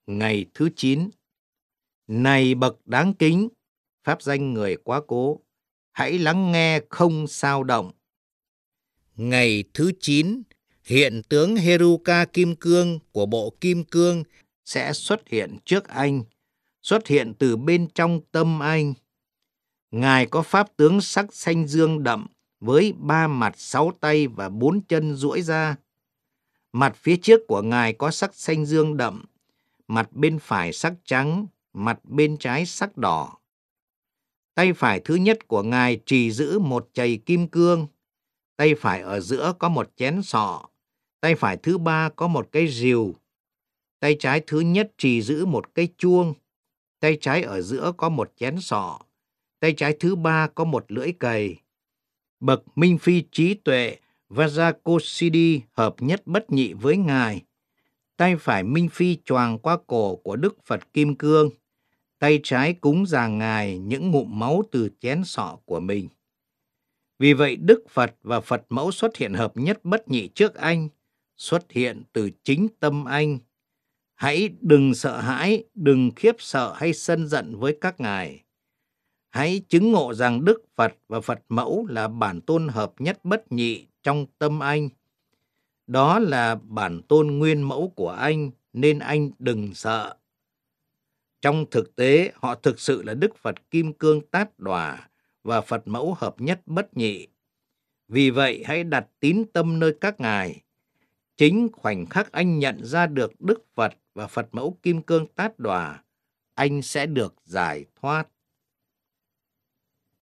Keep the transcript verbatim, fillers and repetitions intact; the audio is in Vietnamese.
Ngày thứ chín. Này bậc đáng kính, pháp danh người quá cố, hãy lắng nghe không sao động. Ngày thứ chín, hiện tướng Heruka Kim Cương của bộ Kim Cương sẽ xuất hiện trước anh, xuất hiện từ bên trong tâm anh. Ngài có pháp tướng sắc xanh dương đậm với ba mặt, sáu tay và bốn chân duỗi ra. Mặt phía trước của Ngài có sắc xanh dương đậm, mặt bên phải sắc trắng, mặt bên trái sắc đỏ. Tay phải thứ nhất của Ngài trì giữ một chày kim cương, tay phải ở giữa có một chén sọ, tay phải thứ ba có một cây rìu, tay trái thứ nhất trì giữ một cây chuông, tay trái ở giữa có một chén sọ, tay trái thứ ba có một lưỡi cày. Bậc Minh Phi trí tuệ Vajrakosiddhi hợp nhất bất nhị với Ngài. Tay phải Minh Phi choàng qua cổ của Đức Phật Kim Cương, tay trái cúng dường Ngài những ngụm máu từ chén sọ của mình. Vì vậy Đức Phật và Phật Mẫu xuất hiện hợp nhất bất nhị trước anh, xuất hiện từ chính tâm anh. Hãy đừng sợ hãi, đừng khiếp sợ hay sân giận với các ngài. Hãy chứng ngộ rằng Đức Phật và Phật Mẫu là bản tôn hợp nhất bất nhị trong tâm anh. Đó là bản tôn nguyên mẫu của anh, nên anh đừng sợ. Trong thực tế, họ thực sự là Đức Phật Kim Cương Tát Đòa và Phật Mẫu hợp nhất bất nhị. Vì vậy, hãy đặt tín tâm nơi các ngài. Chính khoảnh khắc anh nhận ra được Đức Phật và Phật Mẫu Kim Cương Tát Đòa, anh sẽ được giải thoát.